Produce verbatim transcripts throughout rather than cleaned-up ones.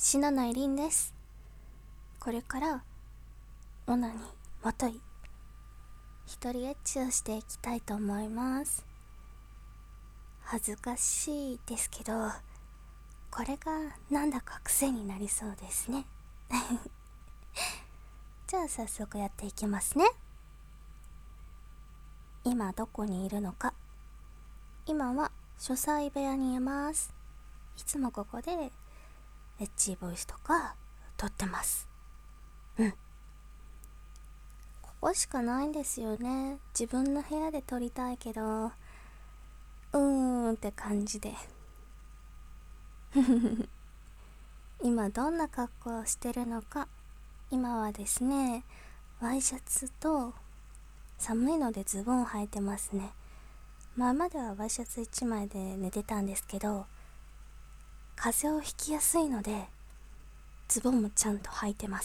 篠内凛です。これからオナにもとい一人エッチをしていきたいと思います。恥ずかしいですけど、これがなんだか癖になりそうですね。じゃあ早速やっていきますね。今どこにいるのか。今は書斎部屋にいます。いつもここでエッチボイスとか撮ってます。うんここしかないんですよね。自分の部屋で撮りたいけどうーんって感じで今どんな格好をしてるのか。今はですね、ワイシャツと寒いのでズボンを履いてますね。前まではワイシャツいちまいで寝てたんですけど、風邪をひきやすいのでズボンもちゃんと履いてます。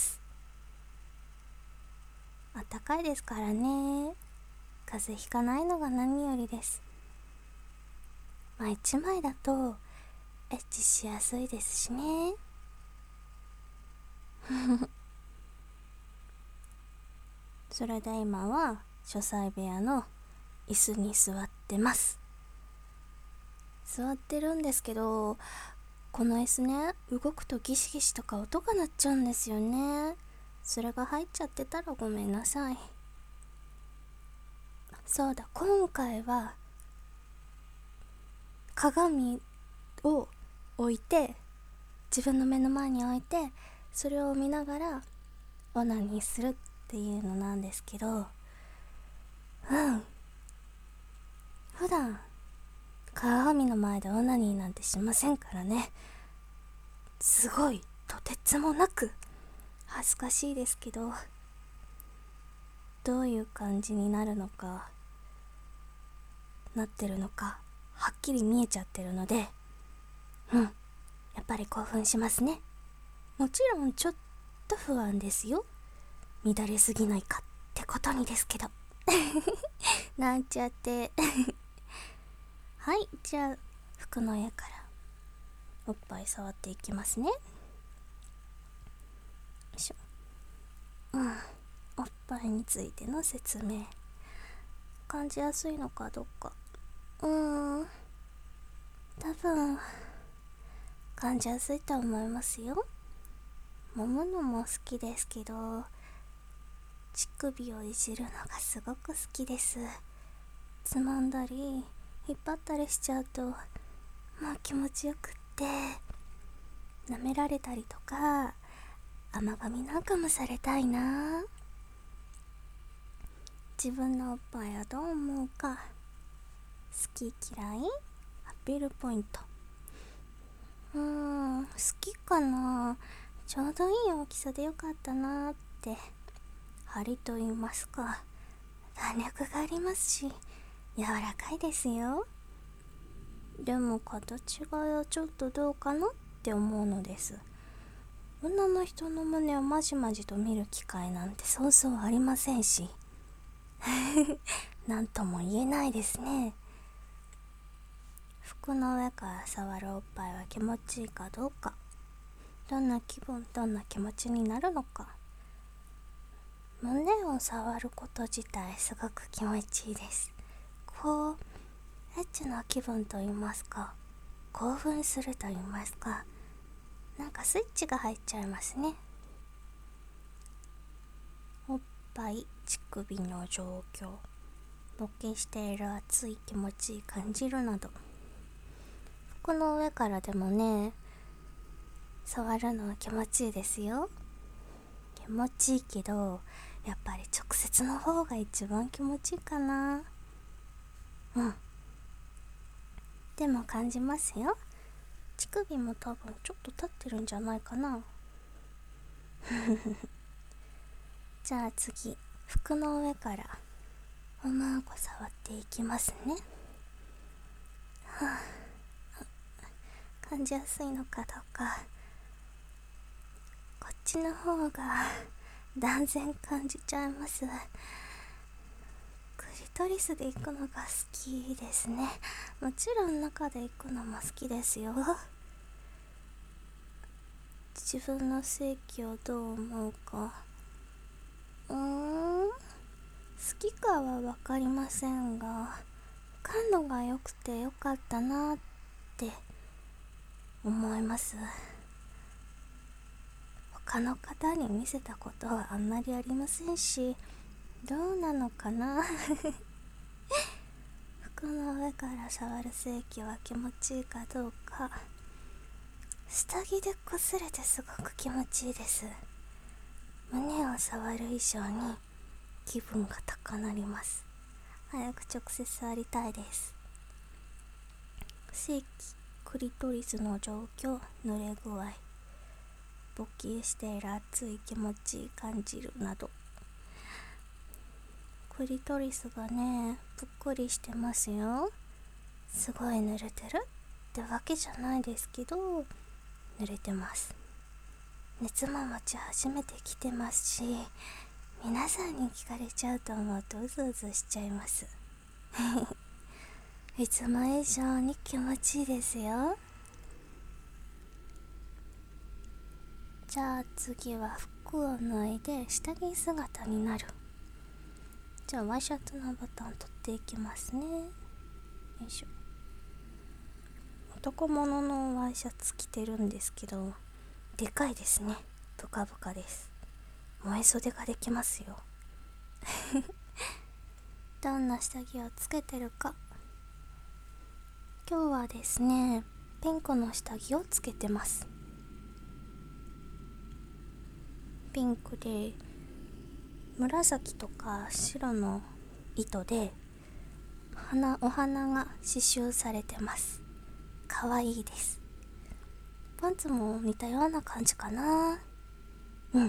あったかいですからね。風邪ひかないのが何よりです。まあいちまいだとエッチしやすいですしね。それで今は書斎部屋の椅子に座ってます。座ってるんですけど、この椅子ね、動くとギシギシとか音が鳴っちゃうんですよね。それが入っちゃってたらごめんなさい。そうだ、今回は鏡を置いて、自分の目の前に置いて、それを見ながらオナニーするっていうのなんですけど、うん普段鏡の前でオナニーなんてしませんからね。すごいとてつもなく恥ずかしいですけど、どういう感じになるのかなってるのかはっきり見えちゃってるので、うんやっぱり興奮しますね。もちろんちょっと不安ですよ。乱れすぎないかってことにですけどなんちゃってはい、じゃあ服の上からおっぱい触っていきますね。よいしょ。うんおっぱいについての説明。感じやすいのかどうか、うーん多分感じやすいと思いますよ。揉むのも好きですけど、乳首をいじるのがすごく好きです。つまんだり引っ張ったりしちゃうともう気持ちよくって、舐められたりとか甘噛みなんかもされたいな。自分のおっぱいはどう思うか、好き嫌い、アピールポイント。うーん好きかな。ちょうどいい大きさでよかったなって。張りと言いますか、弾力がありますし柔らかいですよ。でも形がちょっとどうかなって思うのです。女の人の胸をまじまじと見る機会なんてそうそうありませんしなんとも言えないですね。服の上から触るおっぱいは気持ちいいかどうか、どんな気分どんな気持ちになるのか。胸を触ること自体すごく気持ちいいです。こうエッチな気分と言いますか、興奮すると言いますか、なんかスイッチが入っちゃいますね。おっぱい乳首の状況、勃起している熱い気持ちいい感じるなど、服の上からでもね触るのは気持ちいいですよ。気持ちいいけどやっぱり直接の方が一番気持ちいいかな。うんでも感じますよ。乳首も多分ちょっと立ってるんじゃないかなじゃあ次、服の上からおまんこ触っていきますね。はあ、感じやすいのかどうか。こっちの方が断然感じちゃいます。クリトリスで行くのが好きですね。もちろん中で行くのも好きですよ。 自分の性器をどう思うか、うーん好きかは分かりませんが、感度が良くてよかったなって思います。他の方に見せたことはあんまりありませんし、どうなのかな服の上から触る性器は気持ちいいかどうか、下着で擦れてすごく気持ちいいです。胸を触る以上に気分が高鳴ります。早く直接触りたいです。性器、クリトリスの状況、濡れ具合、勃起している熱い気持ちいい感じるなど。クリトリスがねぷっくりしてますよ。すごい濡れてるってわけじゃないですけど、濡れてます。熱も持ち始めてきてますし、皆さんに聞かれちゃうと思うとうずうずしちゃいますいつも以上に気持ちいいですよ。じゃあ次は服を脱いで下着姿になる。じゃあワイシャツのボタン取っていきますね。よいしょ。男物のワイシャツ着てるんですけど、でかいですね。ブカブカです。燃え袖ができますよどんな下着をつけてるか。今日はですね、ピンクの下着をつけてます。ピンクで紫とか白の糸で花お花が刺繍されてます。かわいいです。パンツも似たような感じかな。うん、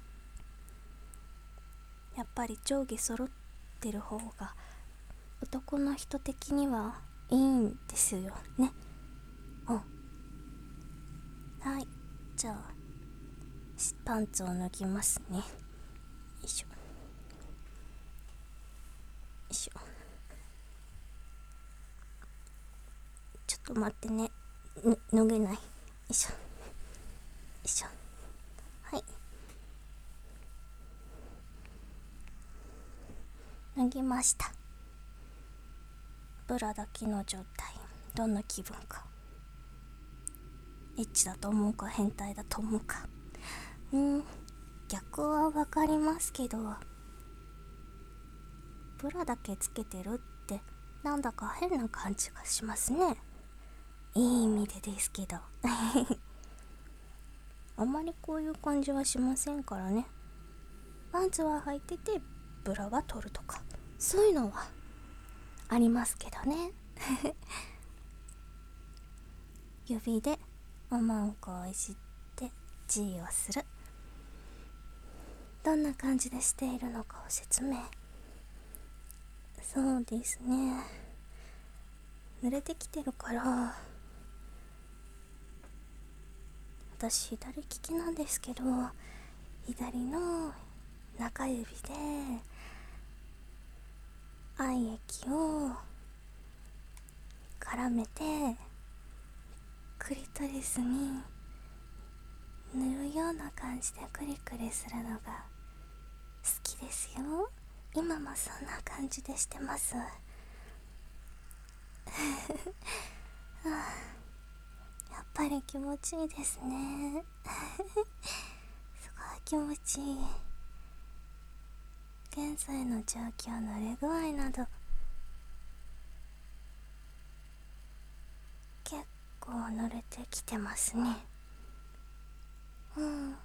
やっぱり上下揃ってる方が男の人的にはいいんですよね。うん、はい、じゃあパンツを脱ぎますね。よいしょよいしょ。ちょっと待ってね、ぬ脱げない。よいしょよいしょ。はい、脱ぎました。ブラだけの状態、どんな気分か。エッチだと思うか変態だと思うか。うん逆はわかりますけど、ブラだけつけてるってなんだか変な感じがしますね。いい意味でですけどあんまりこういう感じはしませんからね。パンツは履いててブラは取るとか、そういうのはありますけどね指でおまんこをいじって G をする。どんな感じでしているのかを説明。そうですね、濡れてきてるから私左利きなんですけど、左の中指で愛液を絡めてクリトリスに塗るような感じでクリクリするのが好きですよ。今もそんな感じでしてますはあ、やっぱり気持ちいいですねすごい気持ちいい。現在の状況、濡れ具合など結構濡れてきてますね。うん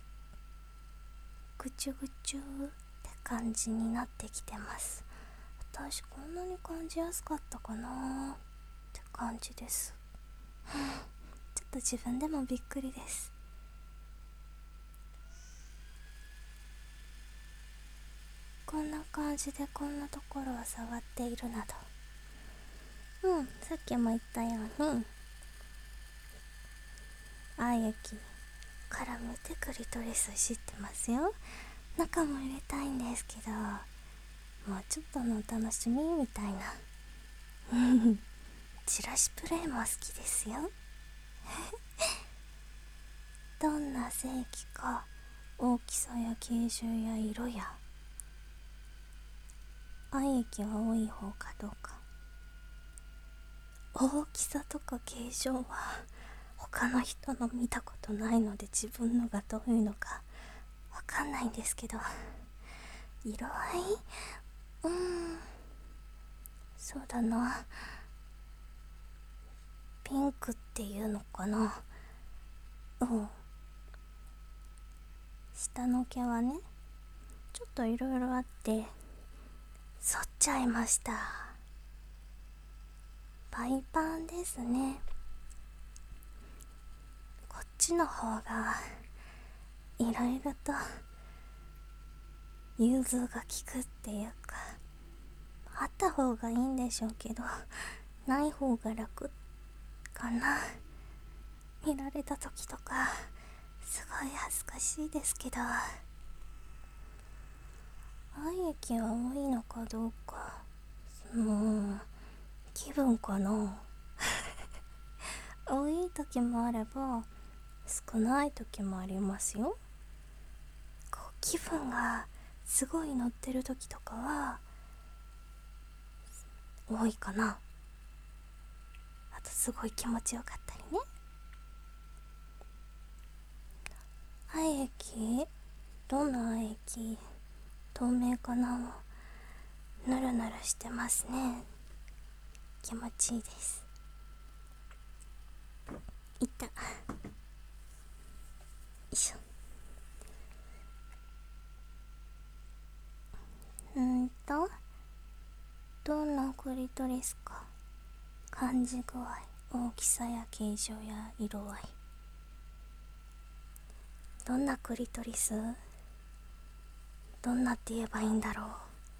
ぐちゅぐちゅって感じになってきてます。私こんなに感じやすかったかなって感じですちょっと自分でもびっくりです。こんな感じでこんなところを触っているなど、うんさっきも言ったように愛液絡めてクリトリスいじってますよ。中も入れたいんですけど、もうちょっとのお楽しみみたいなチラシプレイも好きですよどんな性器か、大きさや形状や色や愛液が多い方かどうか。大きさとか形状は他の人の見たことないので、自分のがどういうのかわかんないんですけど、色合いうーんそうだな、ピンクっていうのかな。うん、下の毛はね、ちょっといろいろあって剃っちゃいました。パイパンですね。こっちの方がいろいろと融通が利くっていうか、あった方がいいんでしょうけど、ない方が楽かな。見られた時とかすごい恥ずかしいですけど、愛液が多いのかどうか、その気分かな。多い時もあれば少ない時もありますよ。こう気分がすごい乗ってる時とかは多いかな。あとすごい気持ちよかったりね。愛液、どんな愛液、透明かな、ぬるぬるしてますね。気持ちいいです。いった、よいしょ。うんとどんなクリトリスか、感じ具合、大きさや形状や色合い。どんなクリトリス、どんなって言えばいいんだろ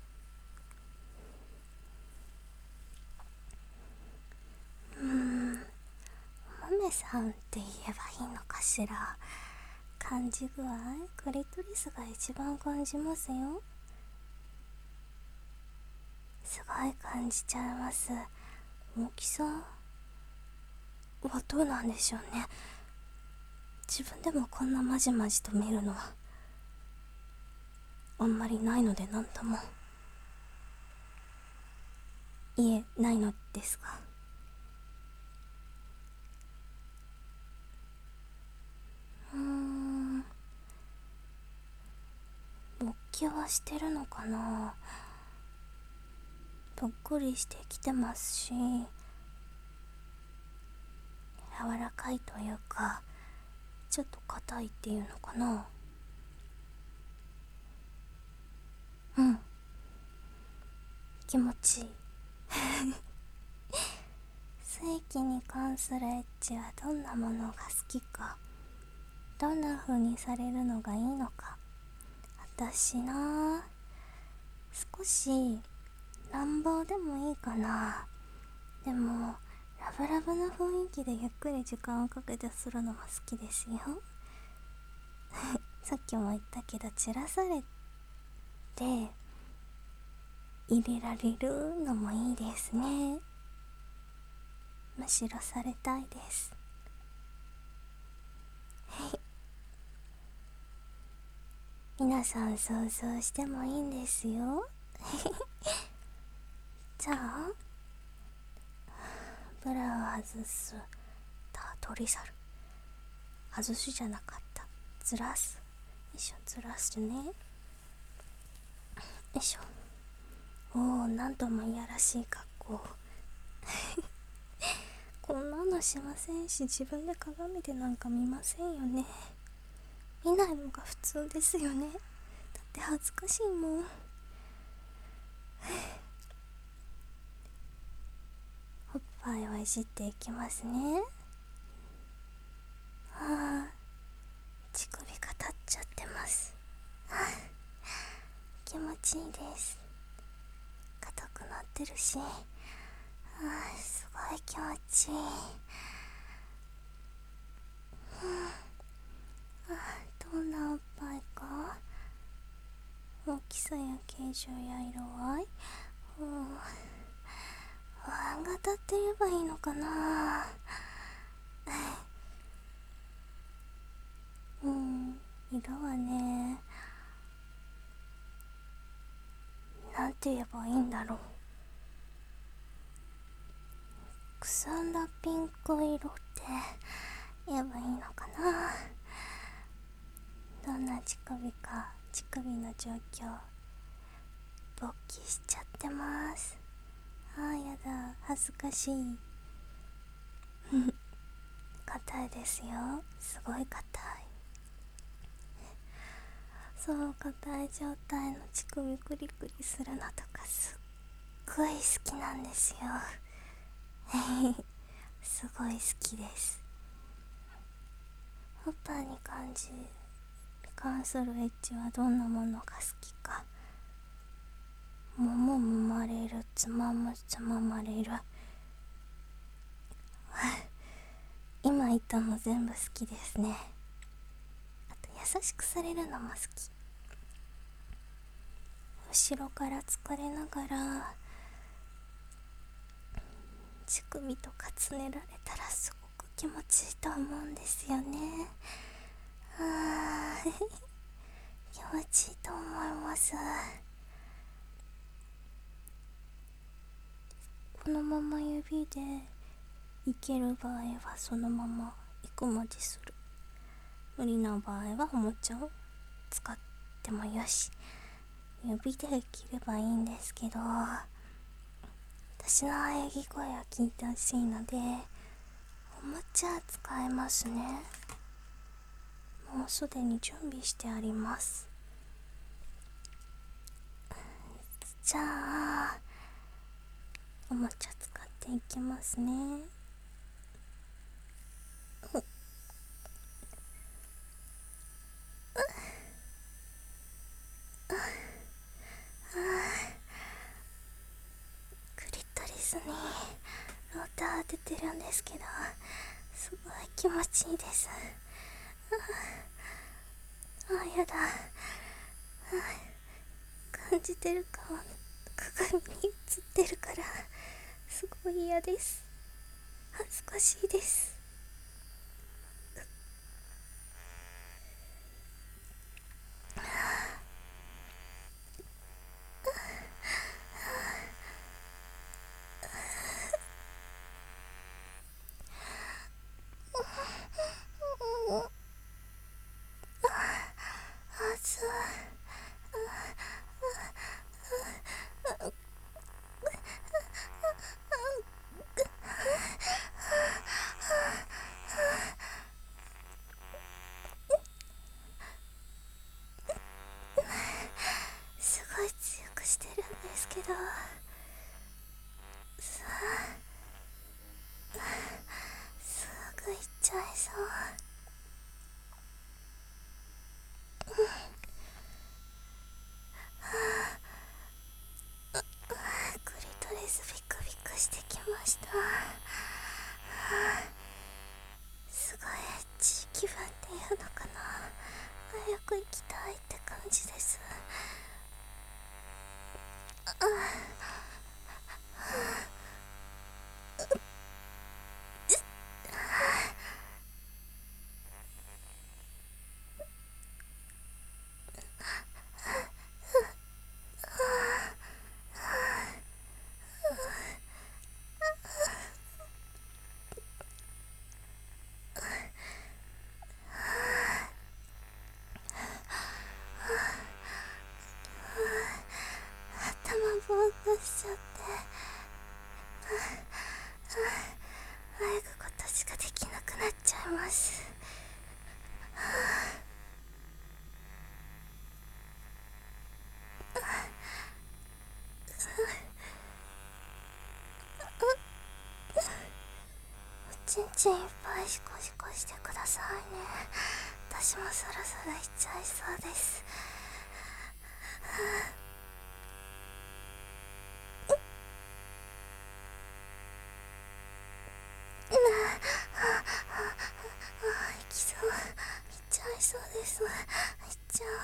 う。うーんマメさんって言えばいいのかしら。感じ具合、クリトリスが一番感じますよ。すごい感じちゃいます。大きさはどうなんでしょうね。自分でもこんなまじまじと見るのはあんまりないので、なんとも。いえ、ないのですが。うーん勃起はしてるのかな。ぽっくりしてきてますし、柔らかいというか、ちょっと硬いっていうのかな。うん、気持ちいい。性器に関するエッチはどんなものが好きか、どんな風にされるのがいいのか。私な、少し乱暴でもいいかな。でもラブラブな雰囲気でゆっくり時間をかけてするのも好きですよ。さっきも言ったけど、散らされて入れられるのもいいですね。むしろされたいです。皆さん想像してもいいんですよ。じゃあブラを外す、た取り去る、外すじゃなかった、ずらす、よいしょ、ずらすね、よいしょ。おお、なんともいやらしい格好。こんなのしませんし、自分で鏡でなんか見ませんよね。見ないのが普通ですよね。だって恥ずかしいもん。おっぱいをいじっていきますね。ああ、乳首が立っちゃってます。気持ちいいです。硬くなってるし、ああ、すごい気持ちいい。ああ、どんなおっぱいか、大きさや形状や色合い、うん、あん型って言えばいいのかな。 色はね、なんて言えばいいんだろう。くすんだピンク色って言えばいいのかな。どんな乳首か、乳首の状況勃起しちゃってます。あーやだ、恥ずかしい。硬いですよ、すごい硬い。そう硬い状態の乳首クリクリするのとかすっごい好きなんですよ。すごい好きです。おっぱいに関じ関するエッチはどんなものが好きか。もももまれる、つまむつままれる今言ったの全部好きですね。あと優しくされるのも好き。後ろから疲れながら乳首とかつねられたらすごく気持ちいいと思うんですよね。あー気持ちいいと思います。このまま指でいける場合はそのまま一文字する。無理な場合はおもちゃを使ってもよし。指で切ればいいんですけど、私の喘ぎ声を聞いてほしいのでおもちゃ使いますね。もうすでに準備してあります。じゃあおもちゃ使っていきますね。クリトリスにローター当ててるんですけど、すごい気持ちいいです。ああやだ、感じてる顔鏡に映ってるからすごい嫌です。恥ずかしいです。熱い。すごい強くしてるんですけど、さあすぐいっちゃいそう。クリトリスビクビクしてきました。すごいエッチ気分っていうのかな。早く行きたいって感じです。頭ぼーっとしちゃってあえぐことしかできなくなっちゃいます。おちんちんいっぱいシコシコしてくださいね。私もそろそろ行っちゃいそうです。あ行きそう、行っちゃいそうです。行っちゃう。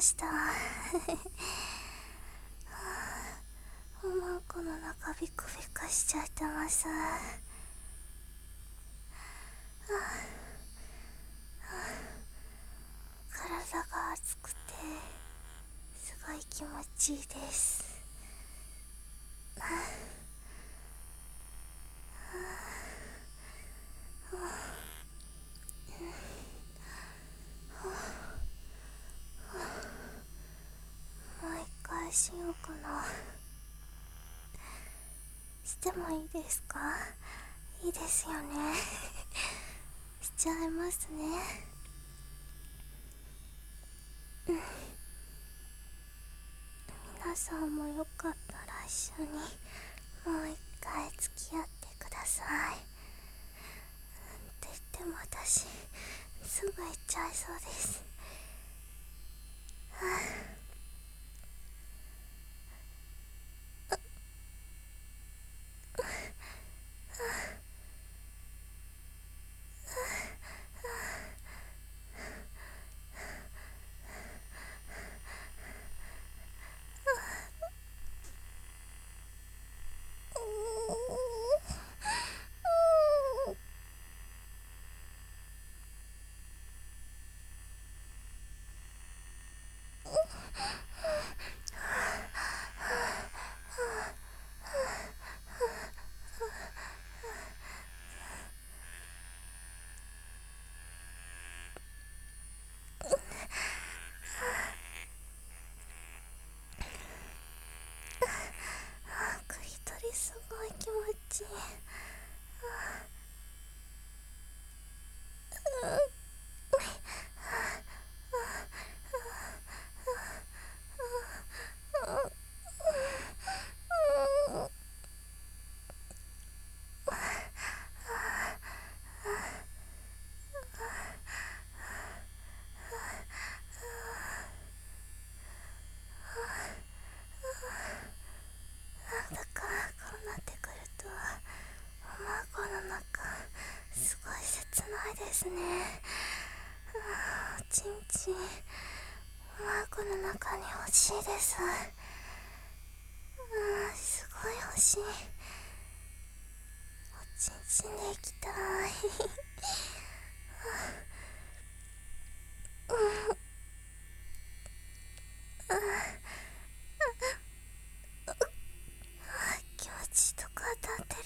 した。おまんこの中ビクビクしちゃってます。体が熱くてすごい気持ちいいです。もう一回しようかな。してもいいですか？いいですよね。しちゃいますね。皆さんもよかったら一緒にもう一回付き合ってください。って言っても私すぐ行っちゃいそうです。クリトリすごい気持ちいい。なんだかこうなってくるとおまんこの中すごい切ないですね。おちんちんおまんこの中に欲しいです。うん、すごい欲しい。おちんちんで行きたい。気持ちいいとこ当たってる。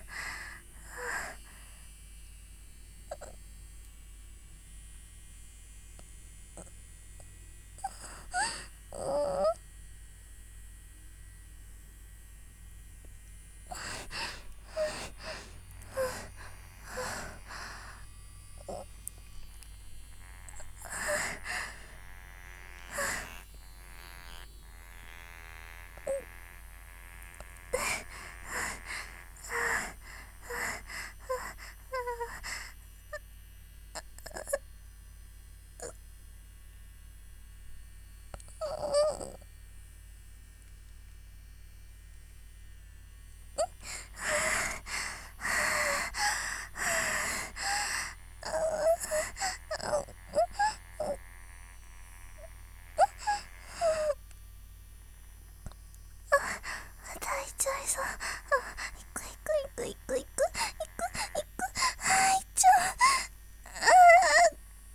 泣いちゃいそう。行く行く行く行く行く行く行く。あー、行っちゃう。あ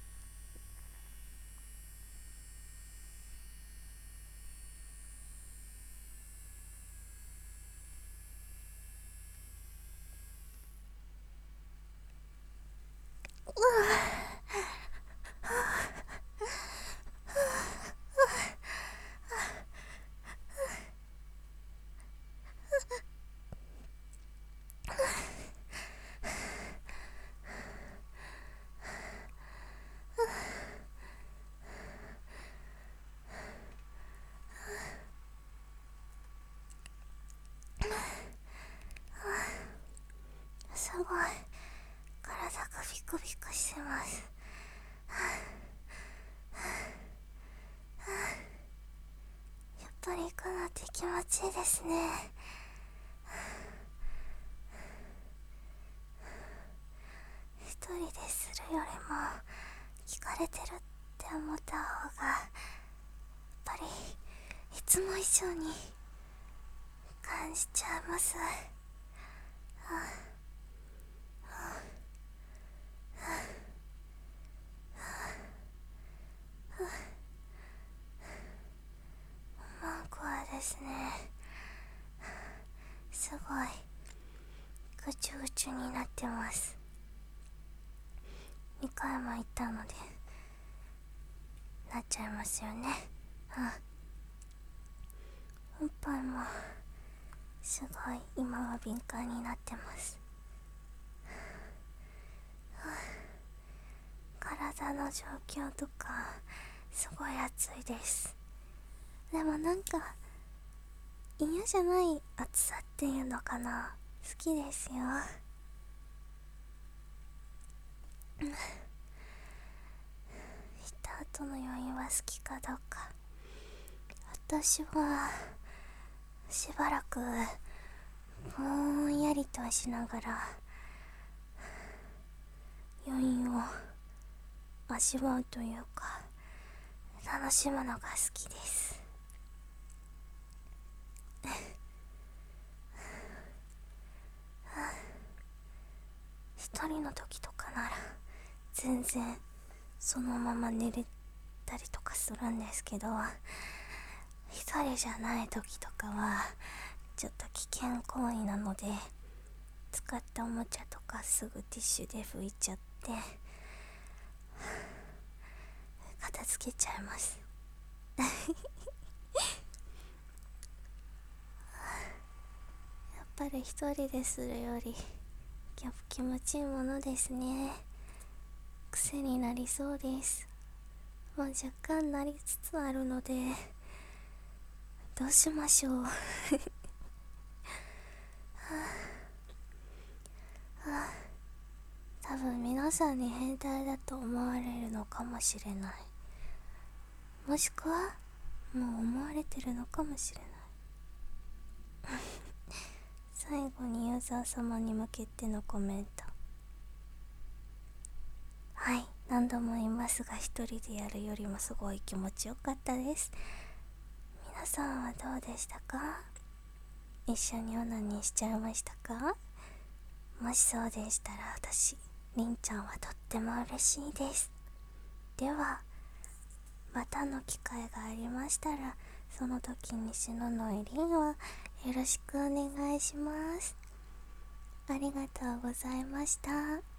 ー、すごい体がビクビクしてます。やっぱり行くのって気持ちいいですね。一人でするよりも聞かれてるって思った方がりいつも以上に感じちゃいます。マンコはですね、すごいぐちゅぐちゅになってます。にかいも行ったのでなっちゃいますよね。うん、おっぱいもすごい今は敏感になってます。体の状況とかすごい暑いです。でもなんか嫌じゃない暑さっていうのかな、好きですよ。した後の余韻は好きかどうか。私はしばらくぼんやりとしながら余韻を味わうというか楽しむのが好きです。一人の時とかなら全然そのまま寝れたりとかするんですけど、一人じゃない時とかはちょっと危険行為なので、使ったおもちゃとかすぐティッシュで拭いちゃって片付けちゃいますやっぱり一人でするより気持ちいいものですね。癖になりそうです。もう若干なりつつあるのでどうしましょうはあ、はあ、多分皆さんに変態だと思われるのかもしれない。もしくはもう思われてるのかもしれない最後にユーザー様に向けてのコメント。はい、何度も言いますが一人でやるよりもすごい気持ちよかったです。皆さんはどうでしたか？一緒にオナニーしちゃいましたか？もしそうでしたら私りんちゃんはとっても嬉しいです。ではまたの機会がありましたらその時にしののいりんはよろしくお願いします。ありがとうございました。